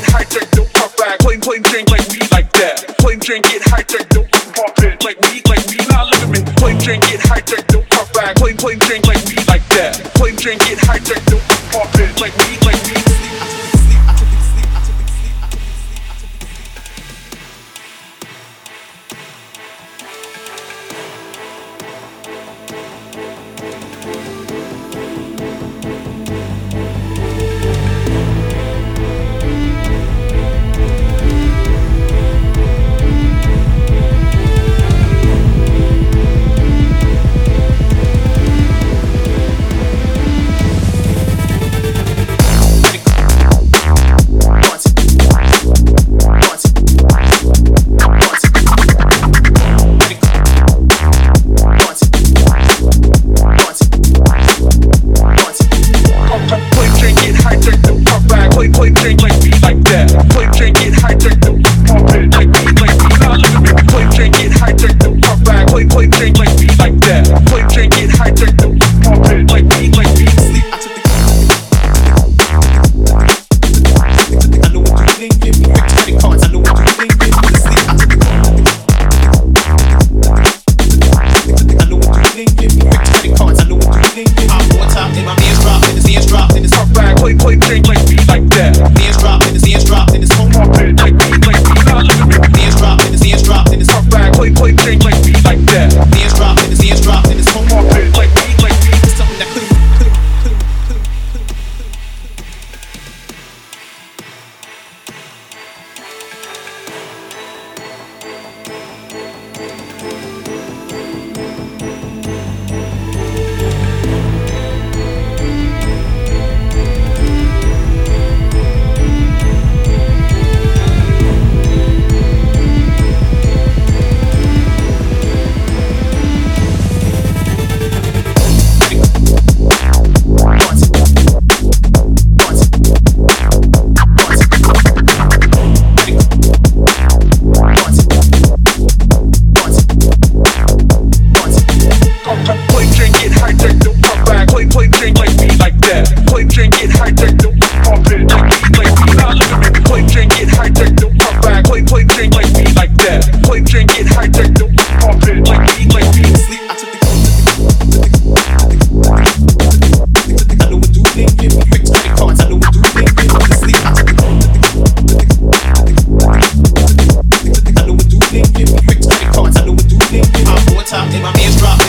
hijacked, don't pop back. Plain drink like weed like that. Plain drink get hijacked, don't pop it like weed. Nah, look at me. Plain drink get hijacked, don't pop back. Plain drink like weed like that. Plain drink get hijacked, don't pop it like weed. Top, and my man's dropping.